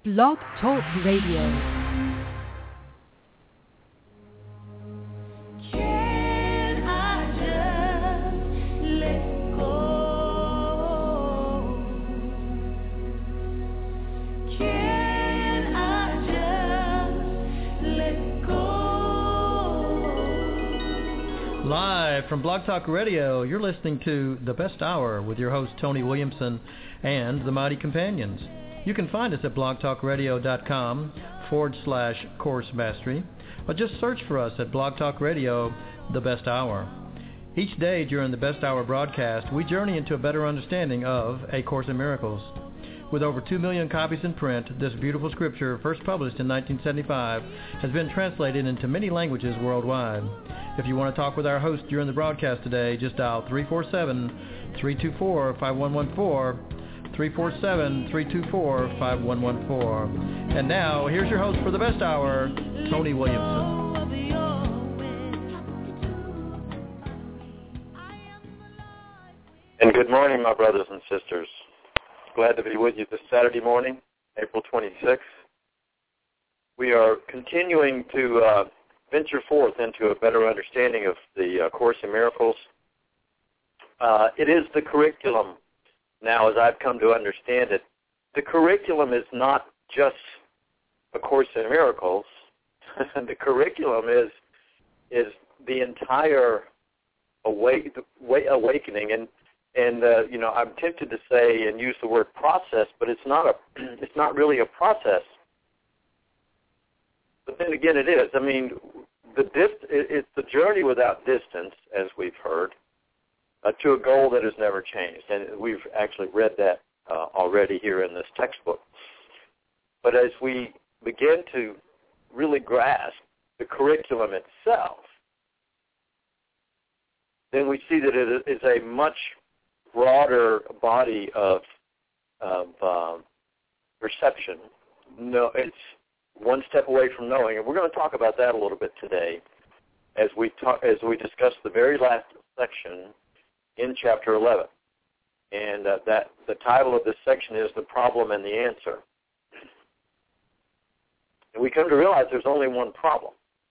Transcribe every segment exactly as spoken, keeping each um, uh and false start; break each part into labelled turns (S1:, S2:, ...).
S1: Blog Talk Radio.
S2: Live from Blog Talk Radio, you're listening to The Best Hour with your host, Tony Williamson, and the Mighty Companions. You can find us at blogtalkradio.com forward slash Course Mastery, or just search for us at Blog Talk Radio, The Best Hour. Each day during the Best Hour broadcast, we journey into a better understanding of A Course in Miracles. With over two million copies in print, this beautiful scripture, first published in nineteen seventy-five, has been translated into many languages worldwide. If you want to talk with our host during the broadcast today, just dial three four seven, three two four, five one one four, three four seven, three two four, five one one four. And now, here's your host for the Best Hour, Tony Williamson.
S3: And good morning, my brothers and sisters. Glad to be with you this Saturday morning, April twenty-sixth. We are continuing to uh, venture forth into a better understanding of the uh, Course in Miracles. Uh, it is the curriculum now, as I've come to understand it. The curriculum is not just A Course in Miracles. The curriculum is is the entire awake, awakening. And And uh, you know, I'm tempted to say and use the word process, but it's not a, it's not really a process. But then again, it is. I mean, the dist- it's the journey without distance, as we've heard, uh, to a goal that has never changed, and we've actually read that uh, already here in this textbook. But as we begin to really grasp the curriculum itself, then we see that it is a much broader body of of um, perception. No, it's one step away from knowing, and we're going to talk about that a little bit today, as we talk as we discuss the very last section in chapter eleven, and uh, that the title of this section is "The Problem and the Answer." And we come to realize there's only one problem.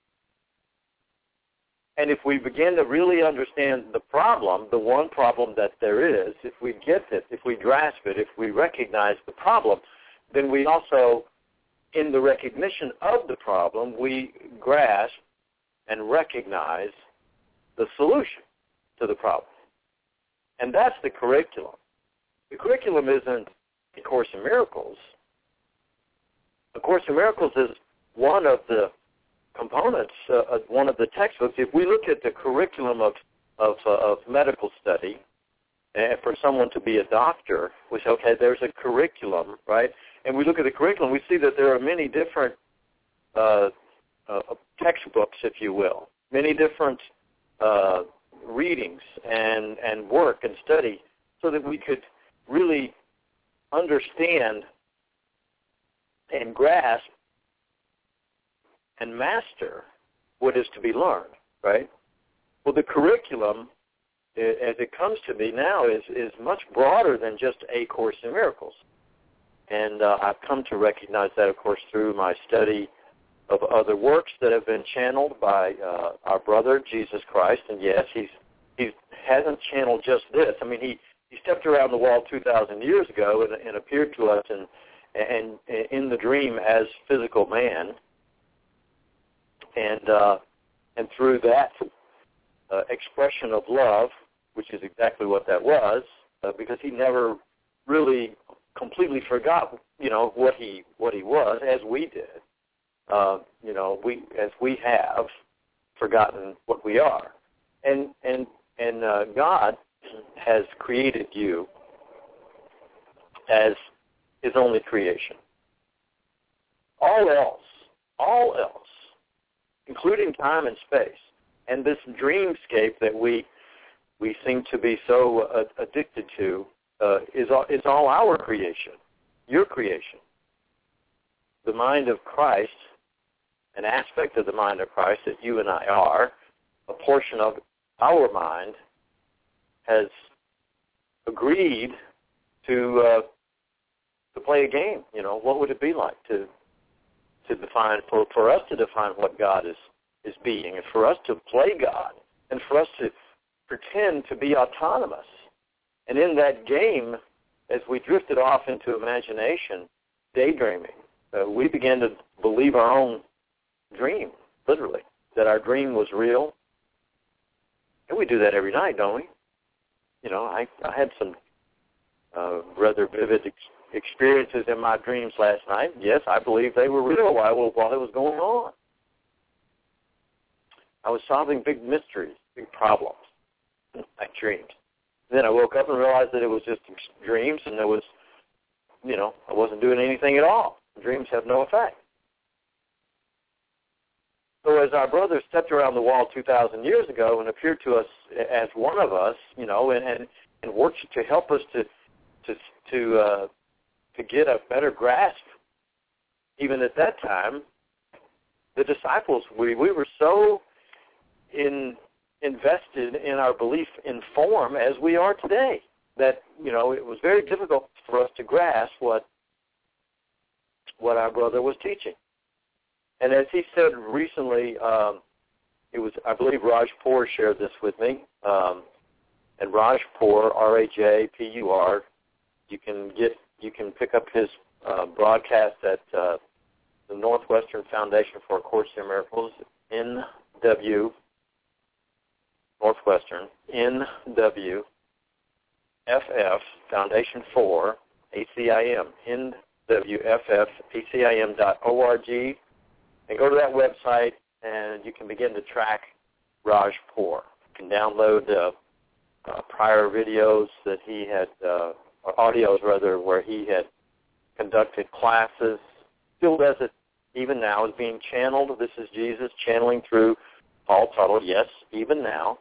S3: And if we begin to really understand the problem, the one problem that there is, if we get it, if we grasp it, if we recognize the problem, then we also, in the recognition of the problem, we grasp and recognize the solution to the problem. And that's the curriculum. The curriculum isn't A Course in Miracles. A Course in Miracles is one of the components, uh, one of the textbooks. If we look at the curriculum of of, uh, of medical study, and for someone to be a doctor, we say, okay, there's a curriculum, right? And we look at the curriculum, we see that there are many different uh, uh, textbooks, if you will, many different uh, readings and, and work and study, so that we could really understand and grasp and master what is to be learned, right? Well, the curriculum, as it comes to me now, is, is much broader than just A Course in Miracles. And uh, I've come to recognize that, of course, through my study of other works that have been channeled by uh, our brother, Jesus Christ. And yes, he's he hasn't channeled just this. I mean, he, he stepped around the wall two thousand years ago and, and appeared to us in, and, and in the dream as physical man. And uh, and through that uh, expression of love, which is exactly what that was, uh, because he never really completely forgot, you know, what he what he was, as we did. Uh, you know, we as we have forgotten what we are, and and and uh, God has created you as His only creation. All else, all else, including time and space, and this dreamscape that we we seem to be so uh, addicted to, uh, is all, is all our creation, your creation. The mind of Christ, an aspect of the mind of Christ that you and I are, a portion of our mind, has agreed to uh, to play a game. You know, what would it be like to to define for, for us to define what God is is being, and for us to play God, and for us to pretend to be autonomous. And in that game, as we drifted off into imagination, daydreaming, uh, we began to believe our own dream, literally, that our dream was real. And we do that every night, don't we? You know, I, I had some uh, rather vivid ex- experiences in my dreams last night. Yes, I believe they were real while, while it was going on. I was solving big mysteries, big problems, like dreams. Then I woke up and realized that it was just dreams, and there was, you know, I wasn't doing anything at all. Dreams have no effect. So as our brother stepped around the wall two thousand years ago and appeared to us as one of us, you know, and, and, and worked to help us to to to uh, to get a better grasp, even at that time, the disciples, we, we were so in, invested in our belief in form as we are today that, you know, it was very difficult for us to grasp what what our brother was teaching. And as he said recently, um, it was, I believe Raj Pur shared this with me, um, and Raj Pur, R A J P U R, you can get, you can pick up his uh, broadcast at uh, the Northwestern Foundation for A Course in Miracles, N W, Northwestern, N W F F, Foundation for A C I M, N W F F, A C I M dot org. And go to that website, and you can begin to track Raj Pur. You can download uh, uh, prior videos that he had, uh, or audios rather, where he had conducted classes. Still does it even now, is being channeled. This is Jesus channeling through Paul Tuttle, yes, even now.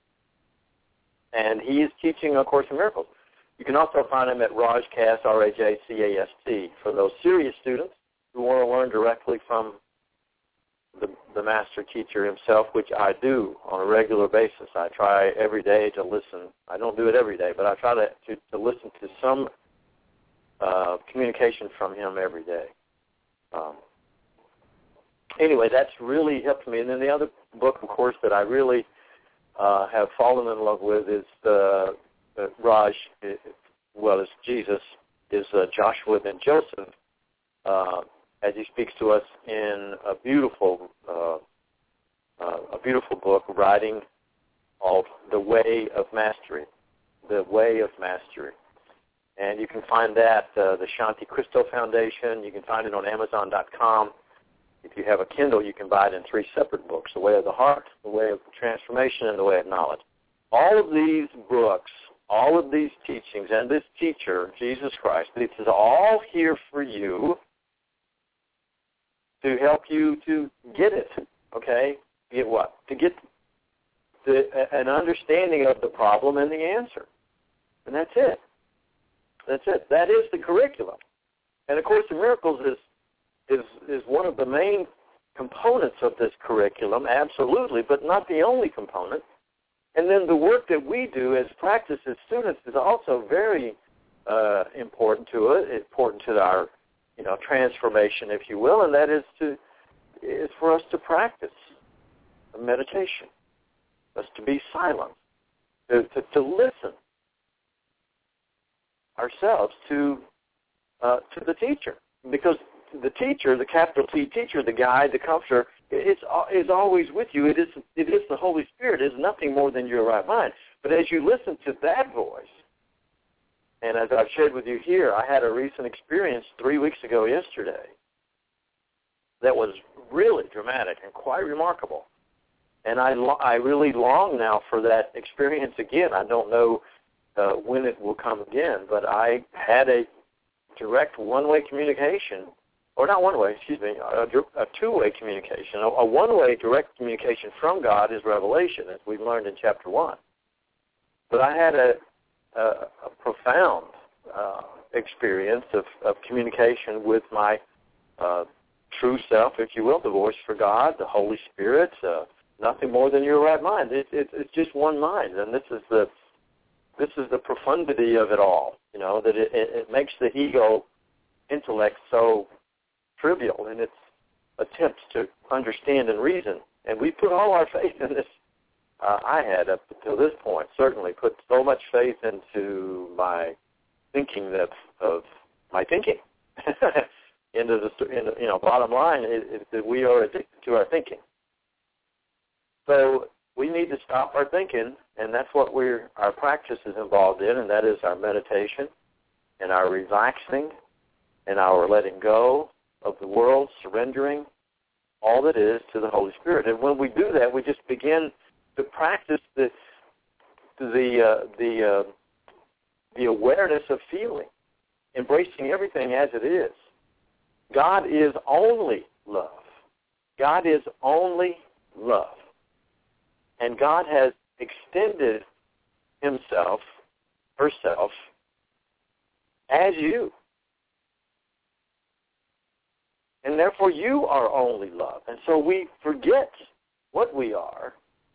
S3: And he is teaching A Course in Miracles. You can also find him at Rajcast, R A J C A S T, for those serious students who want to learn directly from The, the master teacher himself, which I do on a regular basis. I try every day to listen. I don't do it every day, but I try to, to, to listen to some uh, communication from him every day. Um, anyway, that's really helped me. And then the other book, of course, that I really uh, have fallen in love with is the uh, Raj, well, as Jesus, is uh, Joshua ben Joseph, uh, as he speaks to us in a beautiful, uh, uh, a beautiful book, writing called The Way of Mastery, The Way of Mastery. And you can find that, uh, the Shanti Christo Foundation. You can find it on Amazon dot com. If you have a Kindle, you can buy it in three separate books, The Way of the Heart, The Way of Transformation, and The Way of Knowledge. All of these books, all of these teachings, and this teacher, Jesus Christ, this is all here for you to help you to get it, okay? Get what? To get the, an understanding of the problem and the answer. And that's it. That's it. That is the curriculum. And A Course in Miracles is, is, is one of the main components of this curriculum, absolutely, but not the only component. And then the work that we do as practice as students is also very uh, important to it, important to our you know, transformation, if you will, and that is to is for us to practice meditation, us to be silent, to, to, to listen ourselves to uh, to the teacher, because the teacher, the capital T teacher, the guide, the comforter, is is always with you. It is it is the Holy Spirit. It is nothing more than your right mind. But as you listen to that voice, and as I've shared with you here, I had a recent experience three weeks ago yesterday that was really dramatic and quite remarkable. And I, I really long now for that experience again. I don't know uh, when it will come again, but I had a direct one-way communication, or not one-way, excuse me, a, a two-way communication. A, a one-way direct communication from God is revelation, as we've learned in chapter one. But I had a Uh, a profound uh, experience of, of communication with my uh, true self, if you will, the voice for God, the Holy Spirit, uh, nothing more than your right mind. It, it, it's just one mind, and this is the this is the profundity of it all. You know that it, it, it makes the ego intellect so trivial in its attempts to understand and reason. And we put all our faith in this. Uh, I had up until this point certainly put so much faith into my thinking that of my thinking. into the in, you know bottom line is, is that we are addicted to our thinking. So we need to stop our thinking, and that's what we're our practice is involved in, and that is our meditation and our relaxing and our letting go of the world, surrendering all that is to the Holy Spirit. And when we do that, we just begin to practice the the uh, the uh, the awareness of feeling, embracing everything as it is. God is only love. God is only love. And God has extended himself, herself, as you. And therefore you are only love. And so we forget what we are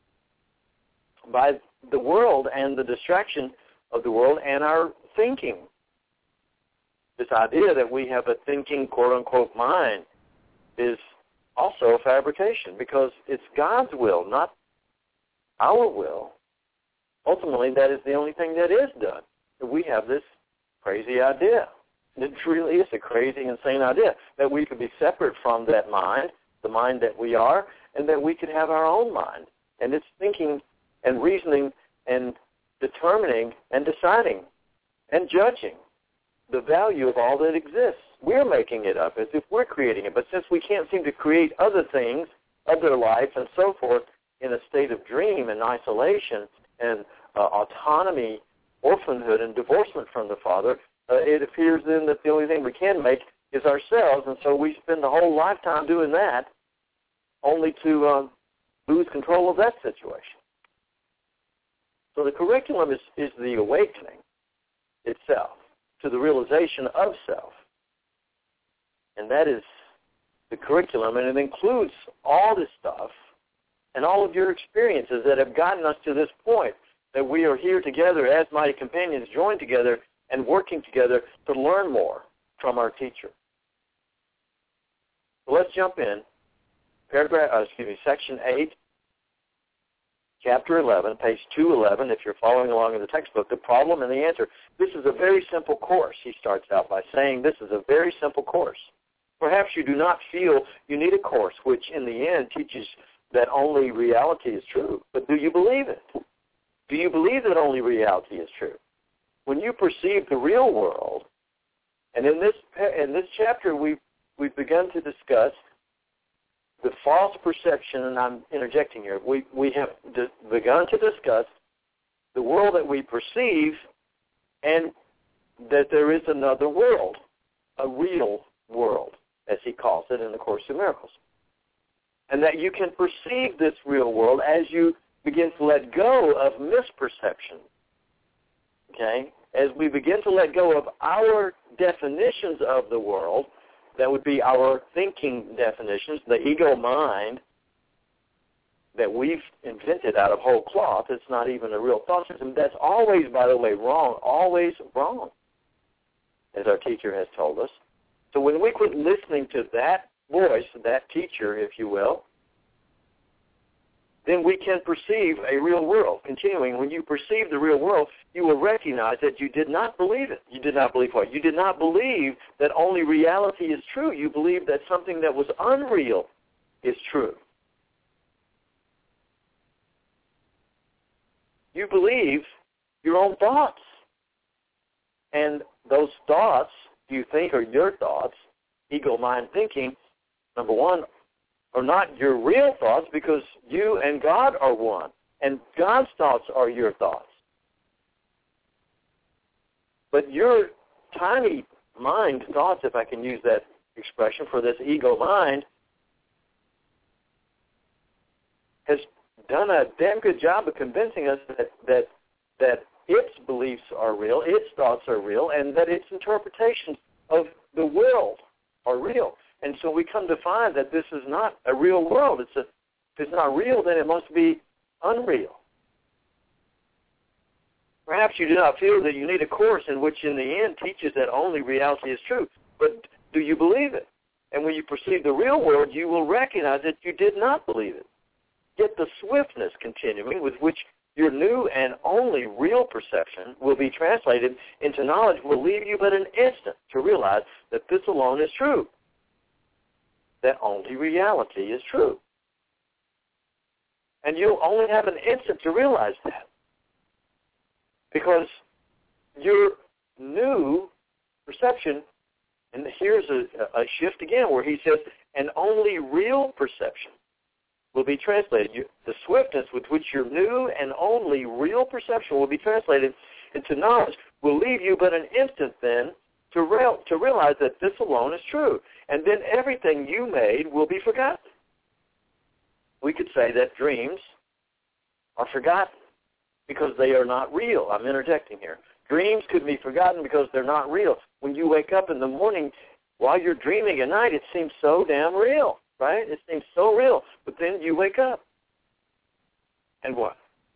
S3: by the world and the distraction of the world and our thinking. This idea that we have a thinking, quote-unquote, mind is also a fabrication because it's God's will, not our will. Ultimately, that is the only thing that is done. We have this crazy idea. It really is a crazy, insane idea that we could be separate from that mind, the mind that we are, and that we could have our own mind. And it's thinking and reasoning and determining and deciding and judging the value of all that exists. We're making it up as if we're creating it. But since we can't seem to create other things, other life and so forth, in a state of dream and isolation and uh, autonomy, orphanhood, and divorcement from the Father, uh, it appears then that the only thing we can make is ourselves, and so we spend the whole lifetime doing that only to uh, lose control of that situation. So the curriculum is, is the awakening itself to the realization of self. And that is the curriculum, and it includes all this stuff and all of your experiences that have gotten us to this point, that we are here together as mighty companions, joined together and working together to learn more from our teacher. So let's jump in. Paragraph, uh, excuse me, section eight, chapter eleven, page two eleven, if you're following along in the textbook, the problem and the answer. This is a very simple course, he starts out by saying this is a very simple course. Perhaps you do not feel you need a course which in the end teaches that only reality is true, but do you believe it? Do you believe that only reality is true? When you perceive the real world, and in this in this chapter we've, we've begun to discuss the false perception, and I'm interjecting here, we, we have d- begun to discuss the world that we perceive and that there is another world, a real world, as he calls it in the Course in Miracles. And that you can perceive this real world as you begin to let go of misperception. Okay? As we begin to let go of our definitions of the world, that would be our thinking definitions, the ego mind that we've invented out of whole cloth. It's not even a real thought system. That's always, by the way, wrong, always wrong, as our teacher has told us. So when we quit listening to that voice, that teacher, if you will, then we can perceive a real world. Continuing, when you perceive the real world, you will recognize that you did not believe it. You did not believe what? You did not believe that only reality is true. You believed that something that was unreal is true. You believe your own thoughts. And those thoughts you think are your thoughts, ego mind thinking, number one, are not your real thoughts because you and God are one. And God's thoughts are your thoughts. But your tiny mind thoughts, if I can use that expression for this ego mind, has done a damn good job of convincing us that, that, that its beliefs are real, its thoughts are real, and that its interpretations of the world are real. And so we come to find that this is not a real world. It's a, if it's not real, then it must be unreal. Perhaps you do not feel that you need a course in which in the end teaches that only reality is true, but do you believe it? And when you perceive the real world, you will recognize that you did not believe it. Yet the swiftness continuing with which your new and only real perception will be translated into knowledge will leave you but an instant to realize that this alone is true, that only reality is true. And you'll only have an instant to realize that, because your new perception, and here's a, a shift again where he says, and only real perception will be translated. You, the swiftness with which your new and only real perception will be translated into knowledge will leave you but an instant then to, real, to realize that this alone is true. And then everything you made will be forgotten. We could say that dreams are forgotten because they are not real. I'm interjecting here. Dreams could be forgotten because they're not real. When you wake up in the morning, while you're dreaming at night, it seems so damn real, right? It seems so real. But then you wake up. And what?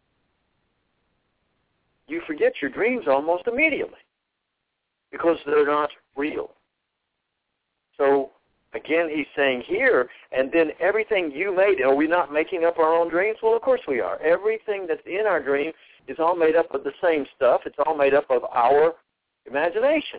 S3: You forget your dreams almost immediately because they're not real. So, again, he's saying here, and then everything you made, are we not making up our own dreams? Well, of course we are. Everything that's in our dream is all made up of the same stuff. It's all made up of our imagination.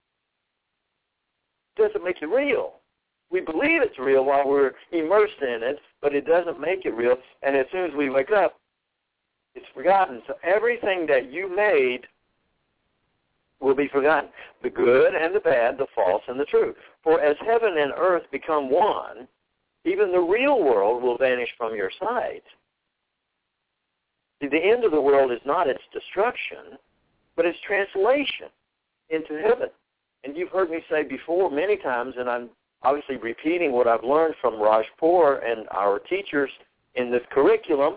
S3: It doesn't make it real. We believe it's real while we're immersed in it, but it doesn't make it real. And as soon as we wake up, it's forgotten. So everything that you made will be forgotten, the good and the bad, the false and the true. For as heaven and earth become one, even the real world will vanish from your sight. See, the end of the world is not its destruction, but its translation into heaven. And you've heard me say before many times, and I'm obviously repeating what I've learned from Rajpour and our teachers in this curriculum,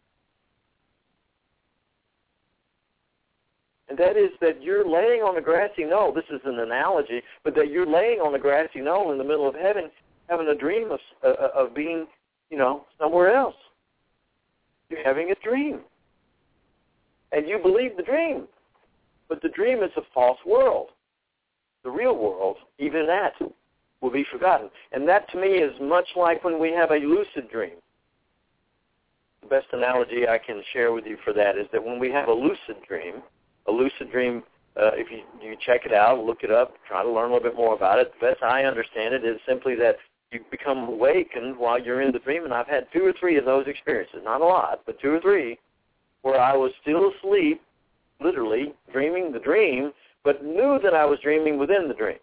S3: and that is that you're laying on a grassy knoll. This is an analogy, but that you're laying on a grassy knoll in the middle of heaven, having a dream of, uh, of being, you know, somewhere else. You're having a dream. And you believe the dream. But the dream is a false world. The real world, even that, will be forgotten. And that, to me, is much like when we have a lucid dream. The best analogy I can share with you for that is that when we have a lucid dream, a lucid dream, uh, if you, you check it out, look it up, try to learn a little bit more about it, the best I understand it is simply that you become awakened while you're in the dream, and I've had two or three of those experiences, not a lot, but two or three, where I was still asleep, literally dreaming the dream, but knew that I was dreaming within the dream.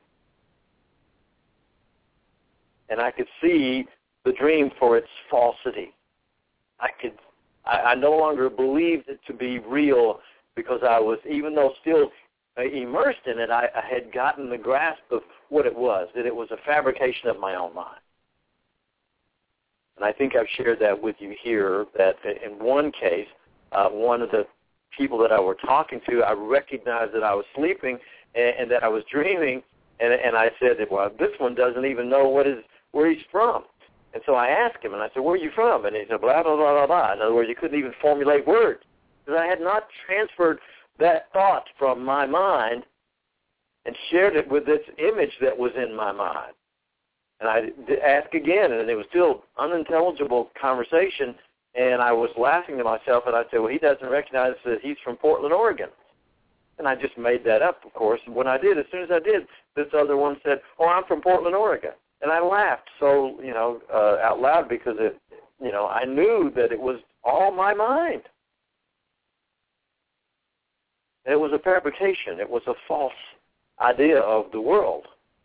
S3: And I could see the dream for its falsity. I could, I, I no longer believed it to be real because I was, even though still uh, immersed in it, I, I had gotten the grasp of what it was, that it was a fabrication of my own mind. And I think I've shared that with you here, that in one case, uh, one of the people that I were talking to, I recognized that I was sleeping and, and that I was dreaming, and, and I said, well, this one doesn't even know what is where he's from. And so I asked him, and I said, where are you from? And he said, blah, blah, blah, blah, blah. In other words, he couldn't even formulate words because I had not transferred that thought from my mind and shared it with this image that was in my mind. And I asked again, and it was still unintelligible conversation, and I was laughing to myself, and I said, well, he doesn't recognize that he's from Portland, Oregon. And I just made that up, of course. And when I did, as soon as I did, this other one said, oh, I'm from Portland, Oregon. And I laughed so, you know, uh, out loud because, it, you know, I knew that it was all my mind. And it was a fabrication. It was a false idea of the world.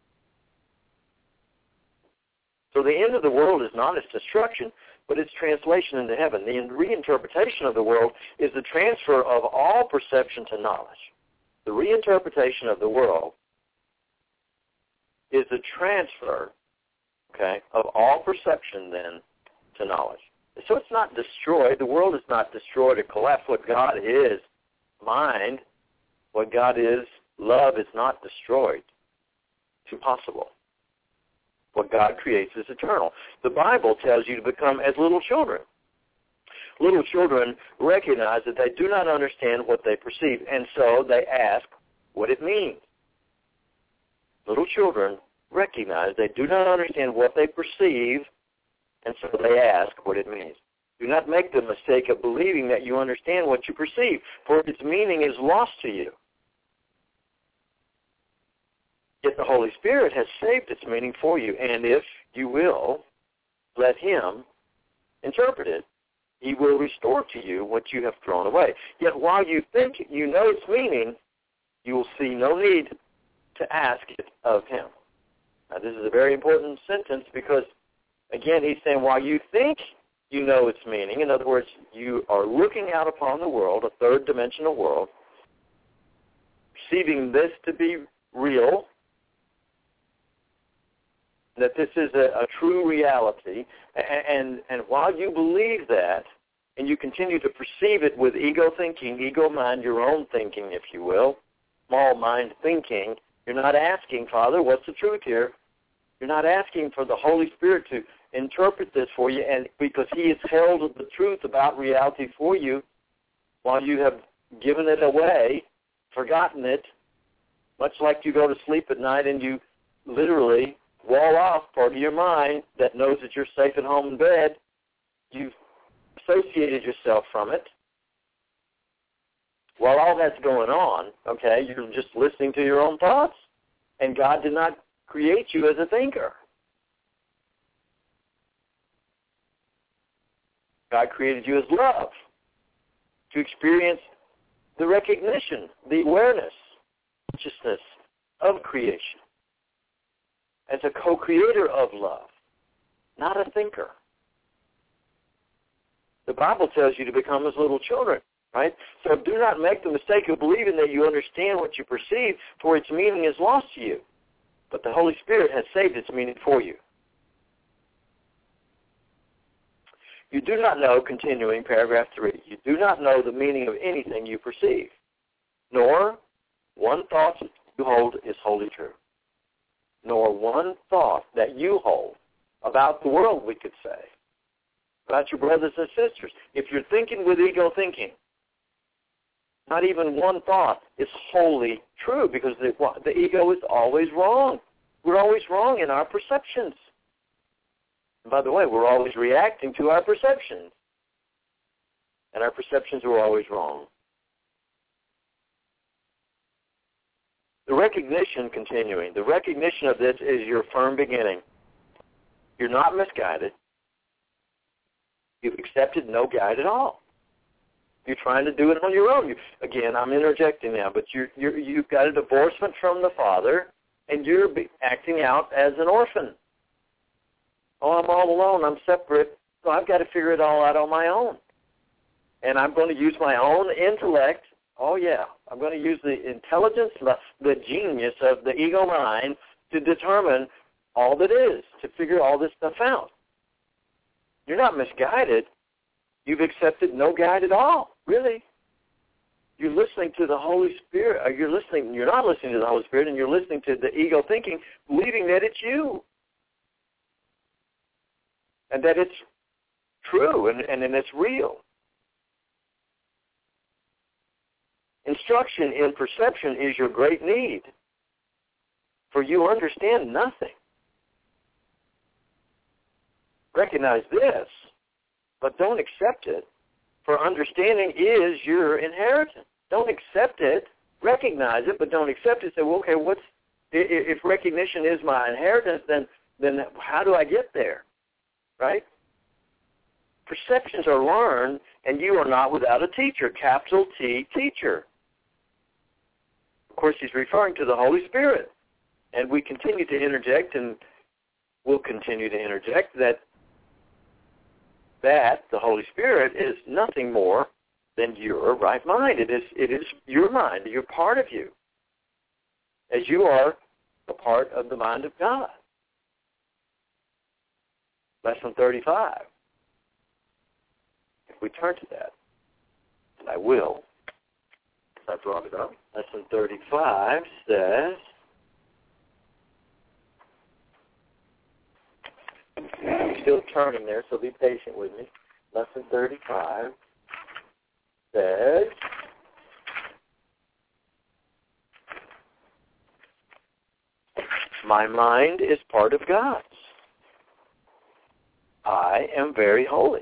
S3: So the end of the world is not its destruction, but its translation into heaven. The reinterpretation of the world is the transfer of all perception to knowledge. The reinterpretation of the world is the transfer, okay, of all perception then to knowledge. So it's not destroyed. The world is not destroyed or collapsed. What God is, mind, what God is, love, is not destroyed. It's impossible. What God creates is eternal. The Bible tells you to become as little children. Little children recognize that they do not understand what they perceive, and so they ask what it means. Little children recognize, they do not understand what they perceive, and so they ask what it means. Do not make the mistake of believing that you understand what you perceive, for its meaning is lost to you. Yet the Holy Spirit has saved its meaning for you, and if you will let Him interpret it, He will restore to you what you have thrown away. Yet while you think you know its meaning, you will see no need to ask it of Him. Now, this is a very important sentence because, again, he's saying while you think you know its meaning, in other words, you are looking out upon the world, a third-dimensional world, perceiving this to be real, that this is a, a true reality, and, and, and while you believe that, and you continue to perceive it with ego thinking, ego mind, your own thinking, if you will, small mind thinking, you're not asking, Father, what's the truth here? You're not asking for the Holy Spirit to interpret this for you, and because He has held the truth about reality for you while you have given it away, forgotten it, much like you go to sleep at night and you literally wall off part of your mind that knows that you're safe at home in bed. You've associated yourself from it. While all that's going on, okay, you're just listening to your own thoughts, and God did not create you as a thinker. God created you as love, to experience the recognition, the awareness, consciousness of creation, as a co-creator of love, not a thinker. The Bible tells you to become as little children, right? So do not make the mistake of believing that you understand what you perceive, for its meaning is lost to you. But the Holy Spirit has saved its meaning for you. You do not know, continuing paragraph three, you do not know the meaning of anything you perceive, nor one thought you hold is wholly true, nor one thought that you hold about the world, we could say, about your brothers and sisters. If you're thinking with ego thinking, not even one thought is wholly true, because the, the ego is always wrong. We're always wrong in our perceptions. And by the way, we're always reacting to our perceptions. And our perceptions are always wrong. The recognition, continuing, the recognition of this is your firm beginning. You're not misguided. You've accepted no guide at all. You're trying to do it on your own. You, again, I'm interjecting now, but you're, you're, you've got a divorcement from the Father, and you're be acting out as an orphan. Oh, I'm all alone. I'm separate. So I've got to figure it all out on my own. And I'm going to use my own intellect. Oh, yeah. I'm going to use the intelligence, the, the genius of the ego mind to determine all that is, to figure all this stuff out. You're not misguided. You've accepted no guide at all, really. You're listening to the Holy Spirit. Or you're listening. You're not listening to the Holy Spirit, and you're listening to the ego thinking, believing that it's you. And that it's true and, and, and it's real. Instruction in perception is your great need, for you understand nothing. Recognize this, but don't accept it, for understanding is your inheritance. Don't accept it. Recognize it, but don't accept it. Say, well, okay, what's if recognition is my inheritance, then then how do I get there? Right? Perceptions are learned, and you are not without a teacher, capital T, teacher. Of course, he's referring to the Holy Spirit. And we continue to interject, and will continue to interject, that that, the Holy Spirit, is nothing more than your right mind. It is, it is your mind, you're part of you, as you are a part of the mind of God. Lesson thirty-five. If we turn to that, and I will, I brought it up. Lesson thirty-five says, I'm still turning there, so be patient with me. Lesson thirty-five says, My mind is part of God's. I am very holy.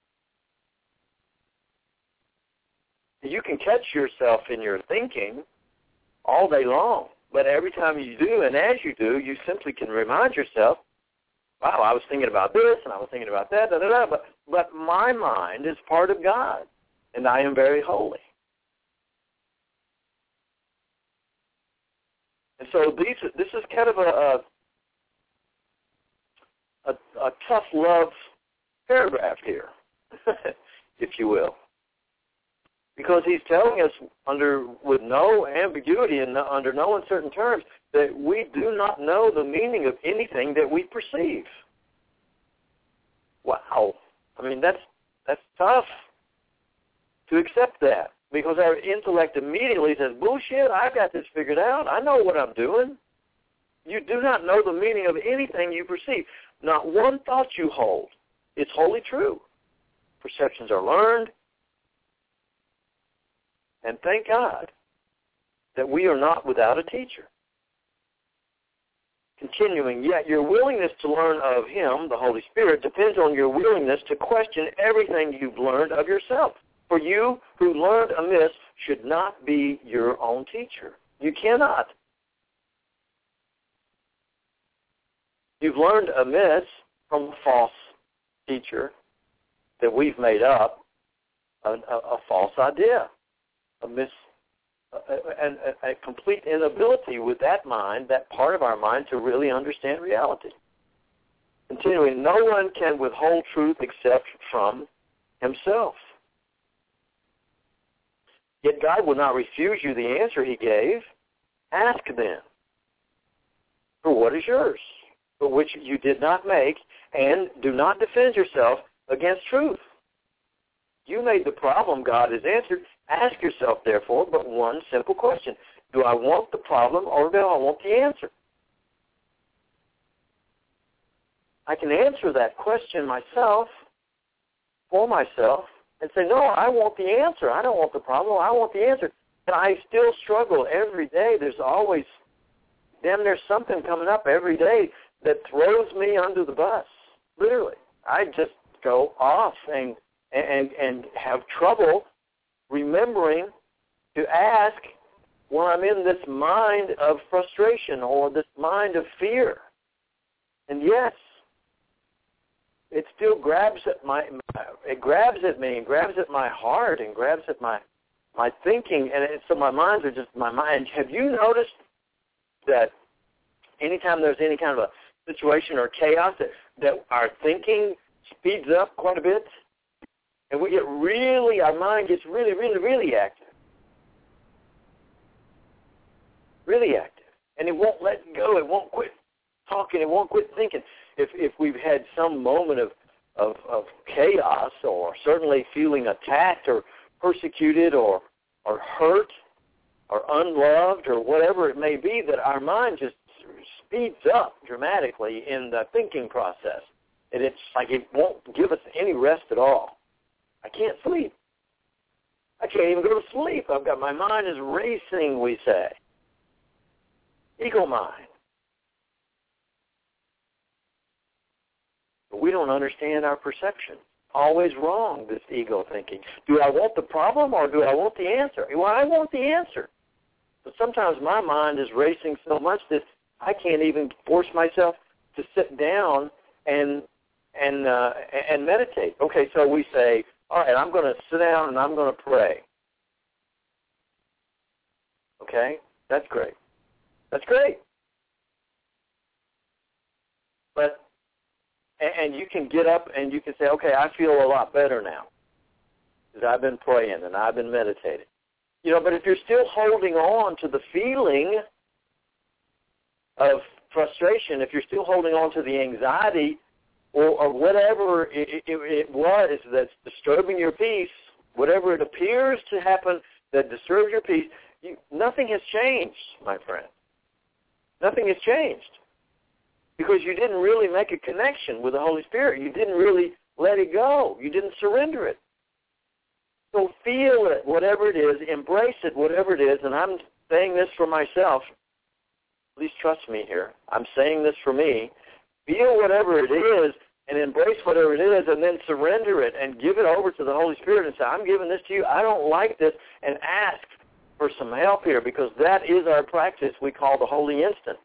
S3: You can catch yourself in your thinking all day long, but every time you do, and as you do, you simply can remind yourself, wow, I was thinking about this, and I was thinking about that, da, da, da, but, but my mind is part of God, and I am very holy. And so these, this is kind of a, a, a, a tough love paragraph here, if you will. Because he's telling us under with no ambiguity and no, under no uncertain terms that we do not know the meaning of anything that we perceive. Wow. I mean, that's that's tough to accept that because our intellect immediately says, bullshit, I've got this figured out. I know what I'm doing. You do not know the meaning of anything you perceive. Not one thought you hold. It's wholly true. Perceptions are learned. And thank God that we are not without a teacher. Continuing, yet your willingness to learn of him, the Holy Spirit, depends on your willingness to question everything you've learned of yourself. For you who learned amiss should not be your own teacher. You cannot. You've learned amiss from a false teacher that we've made up, a, a, a false idea. A, mis, a, a, a complete inability with that mind, that part of our mind, to really understand reality. Continuing, no one can withhold truth except from himself. Yet God will not refuse you the answer he gave. Ask then, for what is yours, but which you did not make, and do not defend yourself against truth. You made the problem, God has answered. Ask yourself, therefore, but one simple question. Do I want the problem or do I want the answer? I can answer that question myself, for myself, and say, no, I want the answer. I don't want the problem. I want the answer. And I still struggle every day. There's always, damn, there's something coming up every day that throws me under the bus, literally. I just go off and and and have trouble remembering to ask when I'm in this mind of frustration or this mind of fear. And yes, it still grabs at my, it grabs at me and grabs at my heart and grabs at my my thinking, and it, so my minds are just my mind. Have you noticed that anytime there's any kind of a situation or chaos, that, that our thinking speeds up quite a bit? And we get really, our mind gets really, really, really active. Really active. And it won't let go. It won't quit talking. It won't quit thinking. If if we've had some moment of, of, of chaos or certainly feeling attacked or persecuted or, or hurt or unloved or whatever it may be, that our mind just speeds up dramatically in the thinking process. And it's like it won't give us any rest at all. I can't sleep. I can't even go to sleep. I've got, my mind is racing, we say. Ego mind. But we don't understand our perception. Always wrong, this ego thinking. Do I want the problem or do I want the answer? Well, I want the answer. But sometimes my mind is racing so much that I can't even force myself to sit down and and uh, and meditate. Okay, so we say, all right, I'm going to sit down and I'm going to pray. Okay, that's great. That's great. But, and you can get up and you can say, okay, I feel a lot better now because I've been praying and I've been meditating. You know, but if you're still holding on to the feeling of frustration, if you're still holding on to the anxiety or, or whatever it, it, it was that's disturbing your peace, whatever it appears to happen that disturbs your peace, you, nothing has changed, my friend. Nothing has changed because you didn't really make a connection with the Holy Spirit. You didn't really let it go. You didn't surrender it. So feel it, whatever it is. Embrace it, whatever it is. And I'm saying this for myself. Please trust me here. I'm saying this for me. Feel whatever it is and embrace whatever it is and then surrender it and give it over to the Holy Spirit and say, I'm giving this to you. I don't like this, and ask for some help here, because that is our practice we call the holy instant.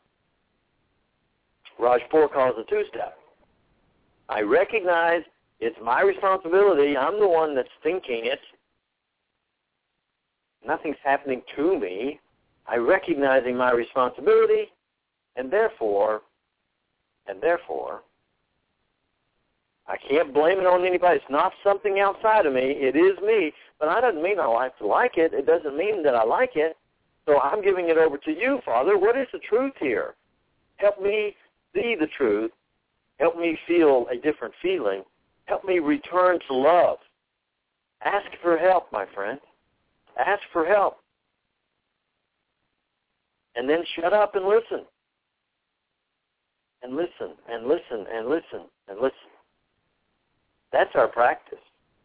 S3: Rajpur calls it two-step. I recognize it's my responsibility. I'm the one that's thinking it. Nothing's happening to me. I recognizing my responsibility, and therefore, and therefore, I can't blame it on anybody. It's not something outside of me. It is me. But that doesn't mean I have to like it. It doesn't mean that I like it. So I'm giving it over to you, Father. What is the truth here? Help me see the truth. Help me feel a different feeling. Help me return to love. Ask for help, my friend. Ask for help. And then shut up and listen. And listen, and listen, and listen, and listen. That's our practice.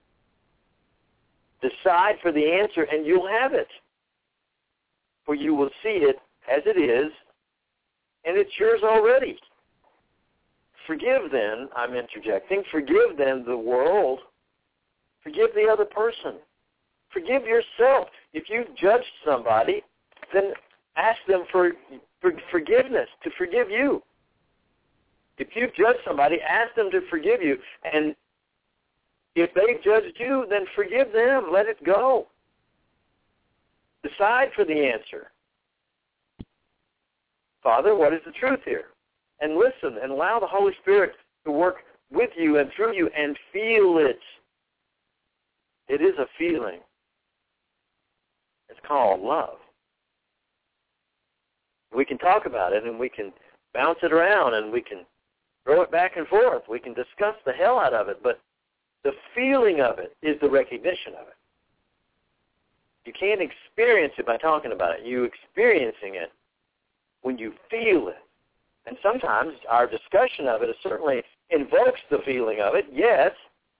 S3: Decide for the answer, and you'll have it. For you will see it as it is, and it's yours already. Forgive then, I'm interjecting, forgive then the world. Forgive the other person. Forgive yourself. If you've judged somebody, then ask them for, for forgiveness, to forgive you. If you've judged somebody, ask them to forgive you. And if they've judged you, then forgive them. Let it go. Decide for the answer. Father, what is the truth here? And listen and allow the Holy Spirit to work with you and through you and feel it. It is a feeling. It's called love. We can talk about it and we can bounce it around and we can throw it back and forth. We can discuss the hell out of it, but the feeling of it is the recognition of it. You can't experience it by talking about it. You're experiencing it when you feel it. And sometimes our discussion of it certainly invokes the feeling of it, yes,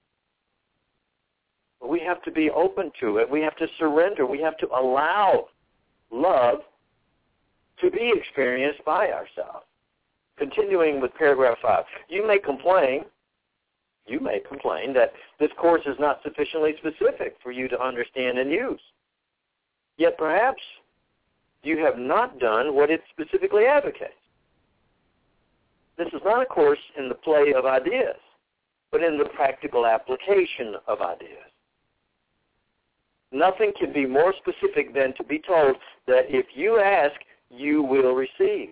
S3: but we have to be open to it. We have to surrender. We have to allow love to be experienced by ourselves. Continuing with paragraph five, you may complain, you may complain that this course is not sufficiently specific for you to understand and use. Yet perhaps you have not done what it specifically advocates. This is not a course in the play of ideas, but in the practical application of ideas. Nothing can be more specific than to be told that if you ask, you will receive.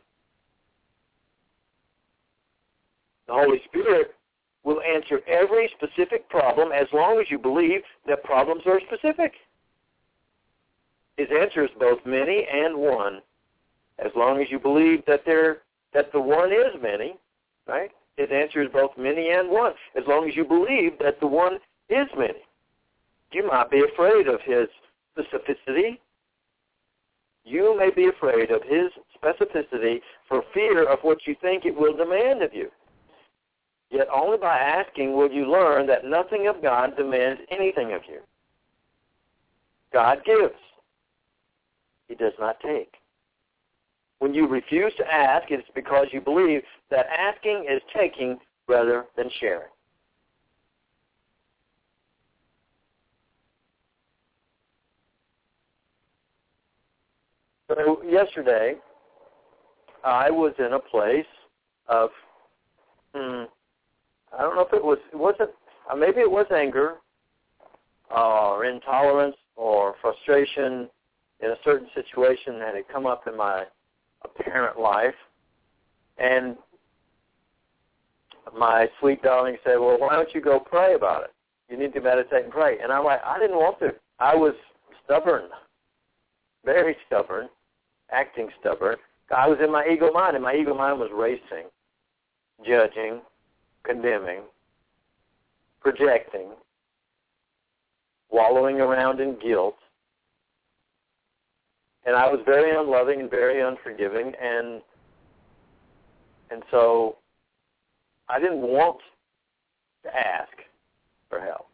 S3: The Holy Spirit will answer every specific problem as long as you believe that problems are specific. His answer is both many and one, as long as you believe that there that the one is many, right? His answer is both many and one, as long as you believe that the one is many. You might be afraid of his specificity. You may be afraid of his specificity for fear of what you think it will demand of you. Yet only by asking will you learn that nothing of God demands anything of you. God gives. He does not take. When you refuse to ask, it's because you believe that asking is taking rather than sharing. So yesterday, I was in a place of, hmm, I don't know if it was, it wasn't, uh, maybe it was anger uh, or intolerance or frustration in a certain situation that had come up in my apparent life. And my sweet darling said, well, why don't you go pray about it? You need to meditate and pray. And I'm like, I didn't want to. I was stubborn, very stubborn, acting stubborn. I was in my ego mind, and my ego mind was racing, judging, condemning, projecting, wallowing around in guilt. And I was very unloving and very unforgiving, and and so I didn't want to ask for help.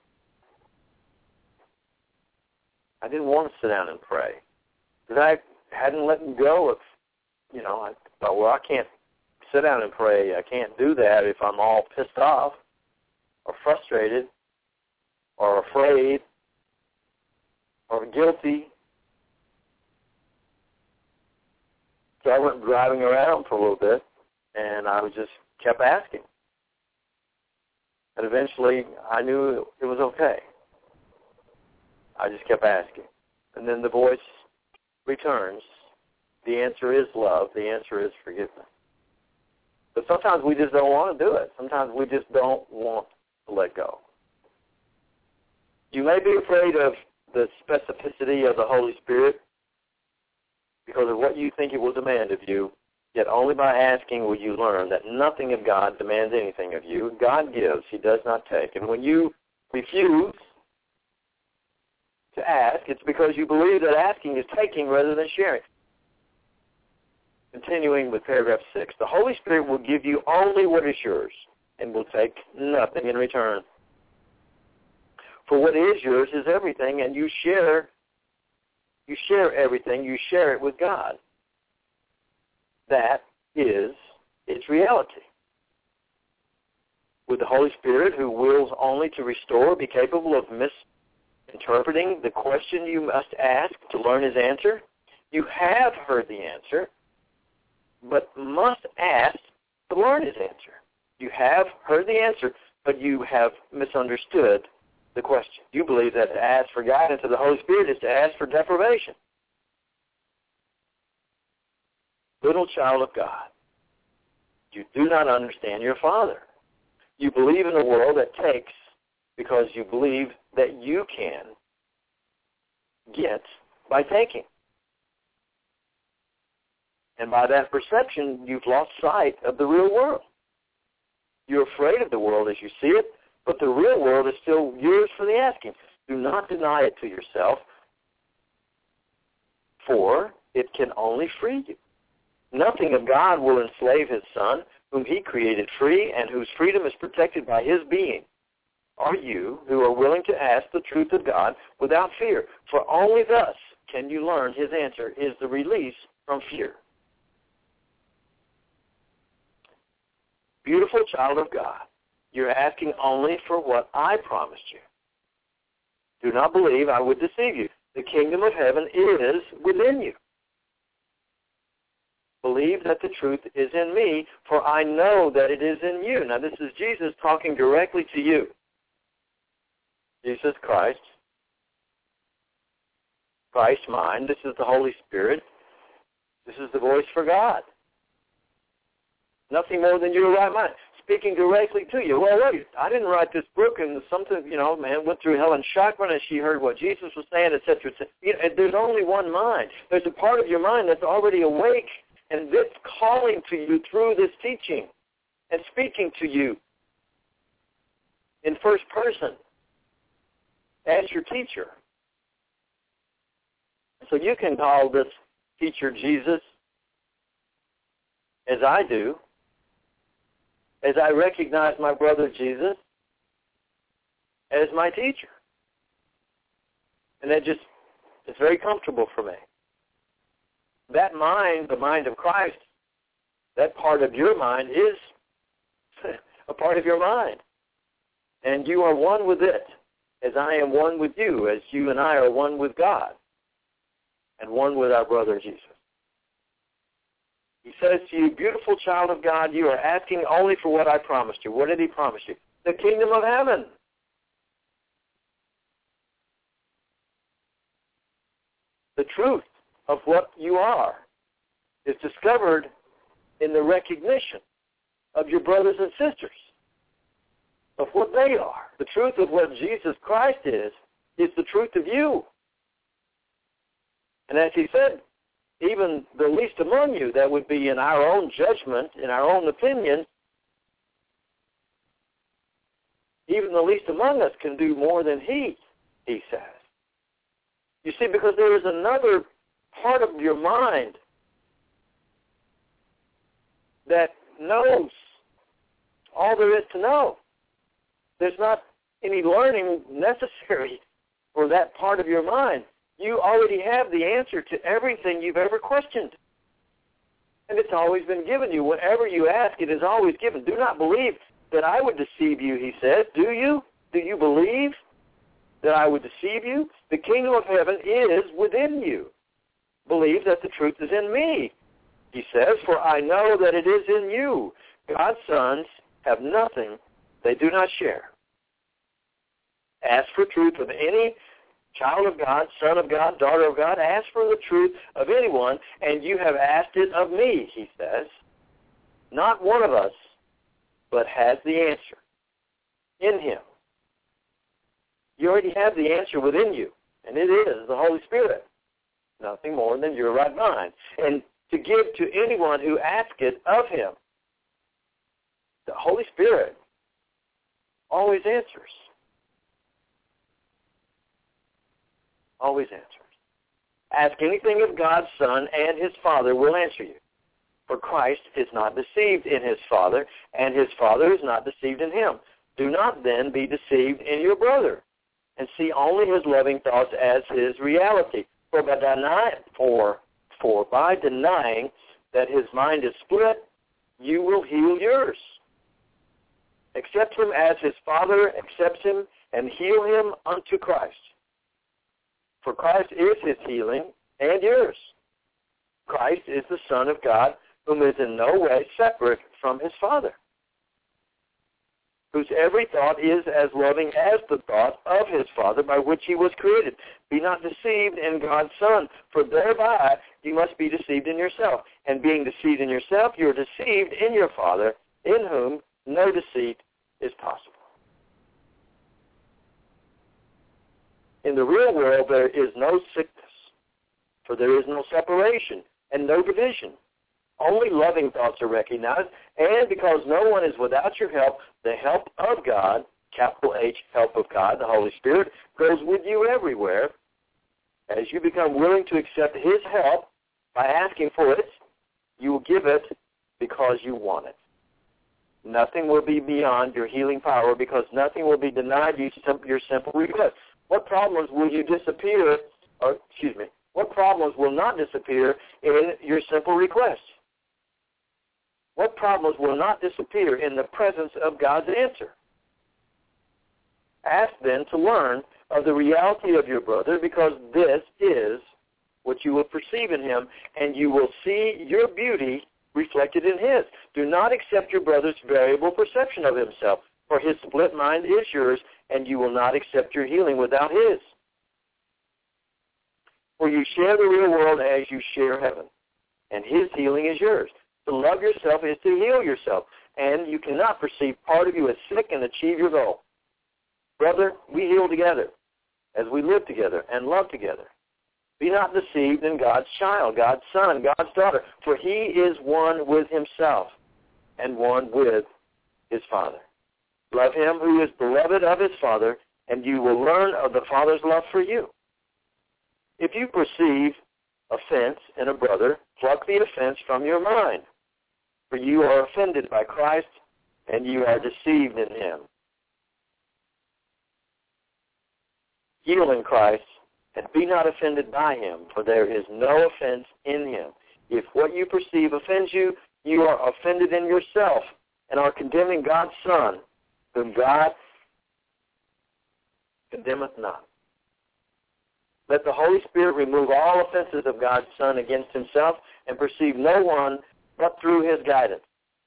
S3: I didn't want to sit down and pray because I hadn't let go of you know, I thought, well, I can't sit down and pray. I can't do that if I'm all pissed off or frustrated or afraid or guilty. So I went driving around for a little bit, and I was just kept asking. And eventually, I knew it was okay. I just kept asking. And then the voice returns. The answer is love. The answer is forgiveness. But sometimes we just don't want to do it. Sometimes we just don't want to let go. You may be afraid of the specificity of the Holy Spirit because of what you think it will demand of you, yet only by asking will you learn that nothing of God demands anything of you. God gives. He does not take. And when you refuse to ask, it's because you believe that asking is taking rather than sharing. Continuing with paragraph six, the Holy Spirit will give you only what is yours and will take nothing in return. For what is yours is everything, and you share you share everything. You share it with God. That is its reality. Would the Holy Spirit, who wills only to restore, be capable of misinterpreting the question you must ask to learn his answer? You have heard the answer, but must ask to learn his answer. You have heard the answer, but you have misunderstood the question. You believe that to ask for guidance of the Holy Spirit is to ask for deprivation. Little child of God, you do not understand your Father. You believe in a world that takes because you believe that you can get by taking. And by that perception, you've lost sight of the real world. You're afraid of the world as you see it, but the real world is still yours for the asking. Do not deny it to yourself, for it can only free you. Nothing of God will enslave his Son, whom he created free and whose freedom is protected by his being. Are you who are willing to ask the truth of God without fear? For only thus can you learn his answer is the release from fear. Beautiful child of God, you're asking only for what I promised you. Do not believe I would deceive you. The kingdom of heaven is within you. Believe that the truth is in me, for I know that it is in you. Now, this is Jesus talking directly to you. Jesus Christ, Christ's mind. This is the Holy Spirit. This is the voice for God. Nothing more than your right mind, speaking directly to you. Well, wait, I didn't write this book, and something, you know, man, went through Helen Schackman, and she heard what Jesus was saying, et cetera, et cetera. You know, there's only one mind. There's a part of your mind that's already awake, and it's calling to you through this teaching and speaking to you in first person as your teacher. So you can call this teacher Jesus, as I do, as I recognize my brother Jesus as my teacher. And that just, it's very comfortable for me. That mind, the mind of Christ, that part of your mind is a part of your mind. And you are one with it, as I am one with you, as you and I are one with God, and one with our brother Jesus. He says to you, beautiful child of God, you are asking only for what I promised you. What did he promise you? The kingdom of heaven. The truth of what you are is discovered in the recognition of your brothers and sisters, of what they are. The truth of what Jesus Christ is, is the truth of you. And as he said, even the least among you, that would be in our own judgment, in our own opinion, even the least among us can do more than he, he says. You see, because there is another part of your mind that knows all there is to know. There's not any learning necessary for that part of your mind. You already have the answer to everything you've ever questioned. and it's always been given you. Whenever you ask, it is always given. Do not believe that I would deceive you, he says. Do you? Do you believe that I would deceive you? The kingdom of heaven is within you. Believe that the truth is in me, he says, for I know that it is in you. God's sons have nothing they do not share. Ask for truth of any child of God, son of God, daughter of God. Ask for the truth of anyone, and you have asked it of me, he says. Not one of us, but has the answer in him. You already have the answer within you, and it is the Holy Spirit. Nothing more than your right mind. And to give to anyone who asketh of him, the Holy Spirit always answers. Always answers. Ask anything of God's Son, and his Father will answer you. For Christ is not deceived in his Father, and his Father is not deceived in him. Do not then be deceived in your brother, and see only his loving thoughts as his reality. For by denying, for, for by denying that his mind is split, you will heal yours. Accept him as his Father accepts him, and heal him unto Christ. For Christ is his healing and yours. Christ is the Son of God, whom is in no way separate from his Father, whose every thought is as loving as the thought of his Father by which he was created. Be not deceived in God's Son, for thereby you must be deceived in yourself. And being deceived in yourself, you are deceived in your Father, in whom no deceit is possible. In the real world, there is no sickness, for there is no separation and no division. Only loving thoughts are recognized, and because no one is without your help, the help of God, capital H, help of God, the Holy Spirit, goes with you everywhere. As you become willing to accept his help by asking for it, you will give it because you want it. Nothing will be beyond your healing power, because nothing will be denied you your simple request. What problems will you disappear, or excuse me, what problems will not disappear in your simple request? What problems will not disappear in the presence of God's answer? Ask then to learn of the reality of your brother, because this is what you will perceive in him, and you will see your beauty reflected in his. Do not accept your brother's variable perception of himself, for his split mind is yours, and you will not accept your healing without his. For you share the real world as you share heaven, and his healing is yours. To love yourself is to heal yourself, and you cannot perceive part of you as sick and achieve your goal. Brother, we heal together as we live together and love together. Be not deceived in God's child, God's son, God's daughter, for he is one with himself and one with his Father. Love him who is beloved of his Father, and you will learn of the Father's love for you. If you perceive offense in a brother, pluck the offense from your mind, for you are offended by Christ, and you are deceived in him. Heal in Christ, and be not offended by him, for there is no offense in him. If what you perceive offends you, you are offended in yourself, and are condemning God's Son, whom God condemneth not. Let the Holy Spirit remove all offenses of God's Son against himself, and perceive no one but through his guidance.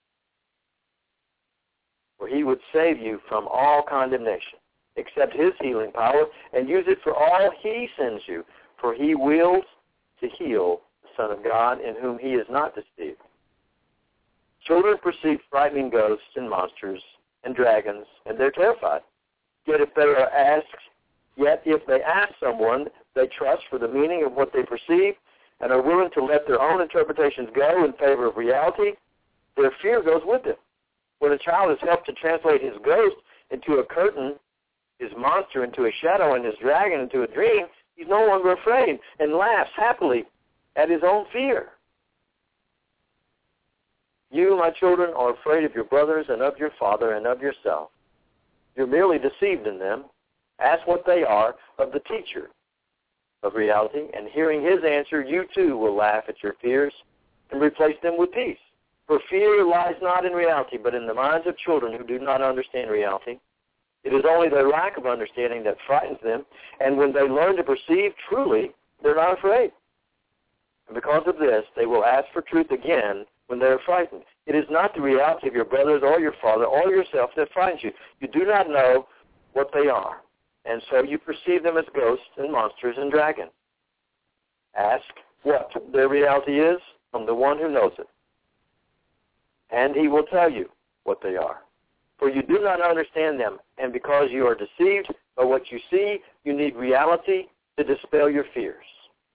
S3: For he would save you from all condemnation. Accept his healing power, and use it for all he sends you, for he wills to heal the Son of God, in whom he is not deceived. Children perceive frightening ghosts and monsters and dragons, and they're terrified. Yet if they are asked, yet if they ask someone they trust for the meaning of what they perceive, and are willing to let their own interpretations go in favor of reality, their fear goes with them. When a child is helped to translate his ghost into a curtain, his monster into a shadow, and his dragon into a dream, he's no longer afraid and laughs happily at his own fear. You, my children, are afraid of your brothers and of your father and of yourself. You're merely deceived in them. Ask what they are of the teacher of reality, and hearing his answer, you too will laugh at your fears and replace them with peace. For fear lies not in reality, but in the minds of children who do not understand reality. It is only their lack of understanding that frightens them, and when they learn to perceive truly, they're not afraid. And because of this, they will ask for truth again when they are frightened. It is not the reality of your brothers or your father or yourself that frightens you. You do not know what they are, and so you perceive them as ghosts and monsters and dragons. Ask what their reality is from the one who knows it, and he will tell you what they are. For you do not understand them, and because you are deceived by what you see, you need reality to dispel your fears.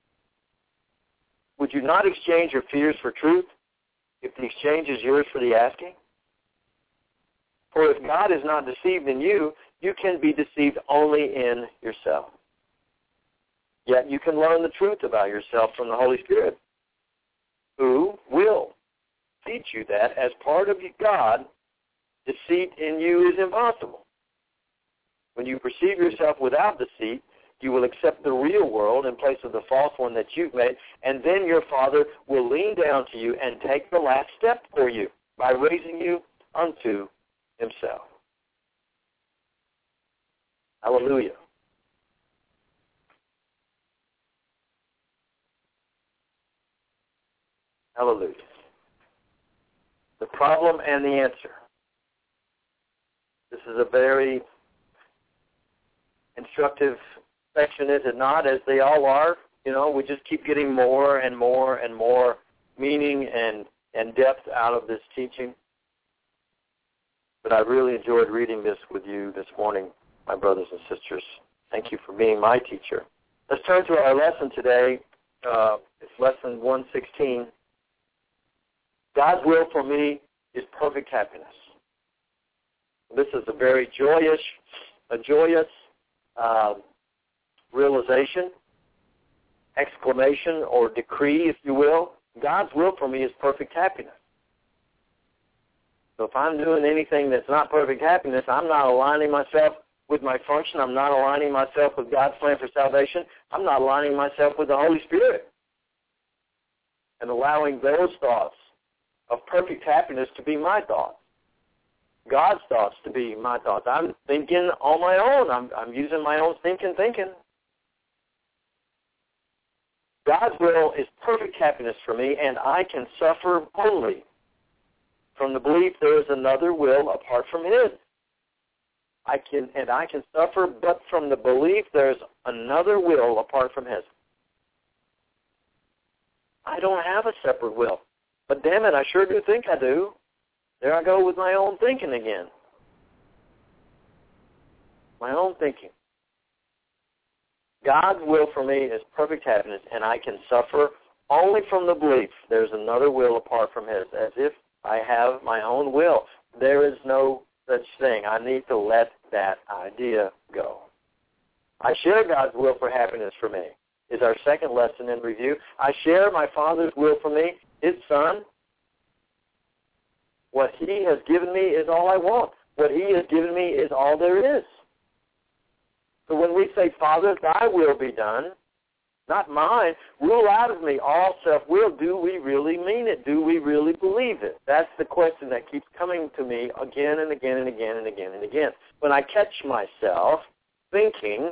S3: Would you not exchange your fears for truth if the exchange is yours for the asking? For if God is not deceived in you, you can be deceived only in yourself. Yet you can learn the truth about yourself from the Holy Spirit, who will teach you that as part of God, deceit in you is impossible. When you perceive yourself without deceit, you will accept the real world in place of the false one that you've made, and then your Father will lean down to you and take the last step for you by raising you unto himself. Hallelujah. Hallelujah. The problem and the answer. This is a very instructive section, is it not? As they all are. You know, we just keep getting more and more and more meaning and, and depth out of this teaching. But I really enjoyed reading this with you this morning, my brothers and sisters. Thank you for being my teacher. Let's turn to our lesson today. Uh, it's lesson one sixteen. God's will for me is perfect happiness. This is a very joyous, a joyous uh, realization, exclamation, or decree, if you will. God's will for me is perfect happiness. So if I'm doing anything that's not perfect happiness, I'm not aligning myself with my function. I'm not aligning myself with God's plan for salvation. I'm not aligning myself with the Holy Spirit and allowing those thoughts of perfect happiness to be my thoughts. God's thoughts to be my thoughts. I'm thinking on my own. I'm, I'm using my own thinking, thinking. God's will is perfect happiness for me, and I can suffer only from the belief there is another will apart from His. I can, and I can suffer, but from the belief there is another will apart from His. I don't have a separate will, but damn it, I sure do think I do. There I go with my own thinking again. My own thinking. God's will for me is perfect happiness, and I can suffer only from the belief there's another will apart from His, as if I have my own will. There is no such thing. I need to let that idea go. I share God's will for happiness for me, is our second lesson in review. I share my Father's will for me, His Son. What He has given me is all I want. What He has given me is all there is. So when we say, Father, thy will be done, not mine, rule out of me all self-will, do we really mean it? Do we really believe it? That's the question that keeps coming to me again and again and again and again and again. When I catch myself thinking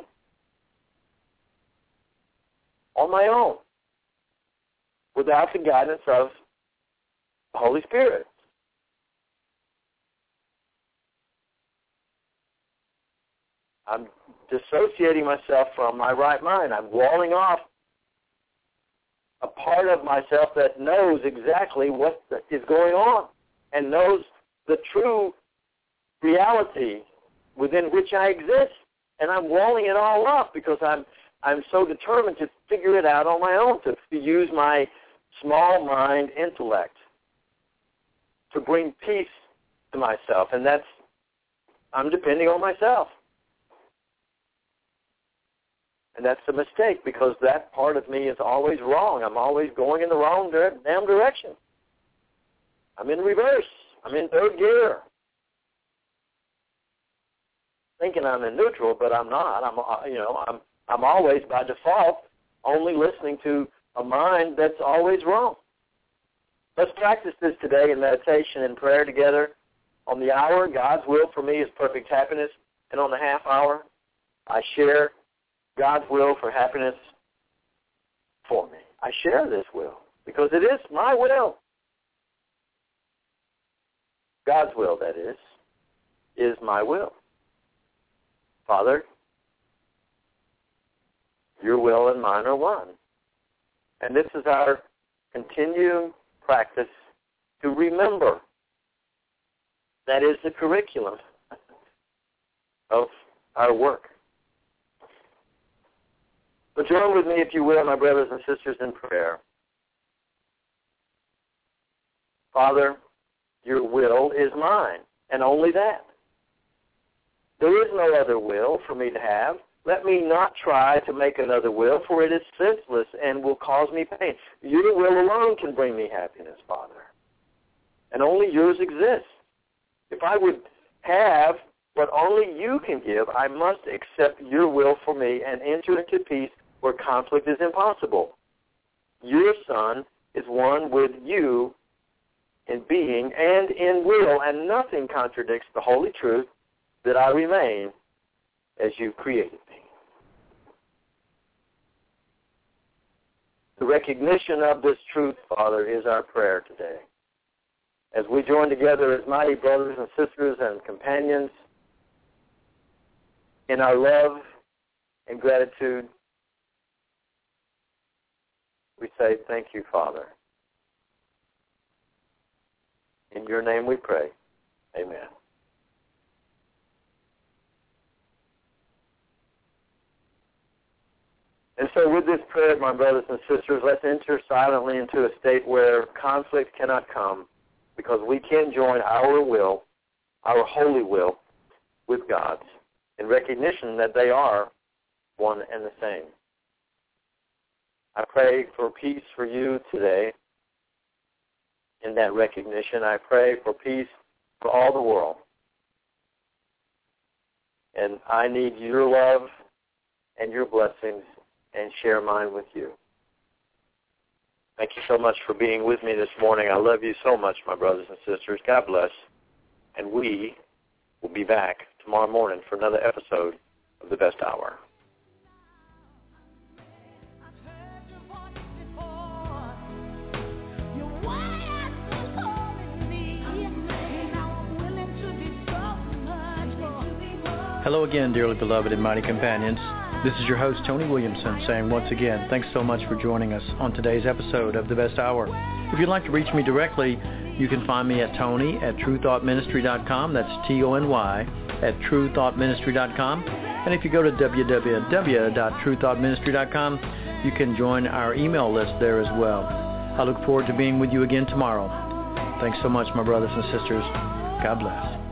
S3: on my own without the guidance of the Holy Spirit. I'm dissociating myself from my right mind. I'm walling off a part of myself that knows exactly what is going on and knows the true reality within which I exist. And I'm walling it all off because I'm I'm so determined to figure it out on my own, to, to use my small mind intellect to bring peace to myself. And that's, I'm depending on myself. And that's a mistake because that part of me is always wrong. I'm always going in the wrong damn direction. I'm in reverse. I'm in third gear. Thinking I'm in neutral, but I'm not. I'm, you know, I'm, I'm always by default only listening to a mind that's always wrong. Let's practice this today in meditation and prayer together. On the hour, God's will for me is perfect happiness. And on the half hour, I share God's will for happiness for me. I share this will because it is my will. God's will, that is, is my will. Father, your will and mine are one. And this is our continuing practice to remember. That is the curriculum of our work. So join with me, if you will, my brothers and sisters, in prayer. Father, your will is mine, and only that. There is no other will for me to have. Let me not try to make another will, for it is senseless and will cause me pain. Your will alone can bring me happiness, Father, and only yours exists. If I would have what only you can give, I must accept your will for me and enter into peace where conflict is impossible. Your Son is one with you in being and in will, and nothing contradicts the holy truth that I remain as you created me. The recognition of this truth, Father, is our prayer today. As we join together as mighty brothers and sisters and companions in our love and gratitude, we say, thank you, Father. In your name we pray. Amen. And so with this prayer, my brothers and sisters, let's enter silently into a state where conflict cannot come, because we can join our will, our holy will, with God's, in recognition that they are one and the same. I pray for peace for you today. In that recognition, I pray for peace for all the world. And I need your love and your blessings and share mine with you. Thank you so much for being with me this morning. I love you so much, my brothers and sisters. God bless. And we will be back tomorrow morning for another episode of The Best Hour.
S2: Hello again, dearly beloved and mighty companions. This is your host, Tony Williamson, saying once again, thanks so much for joining us on today's episode of The Best Hour. If you'd like to reach me directly, you can find me at Tony at true thought ministry dot com. That's T O N Y at true thought ministry dot com. And if you go to w w w dot true thought ministry dot com, you can join our email list there as well. I look forward to being with you again tomorrow. Thanks so much, my brothers and sisters. God bless.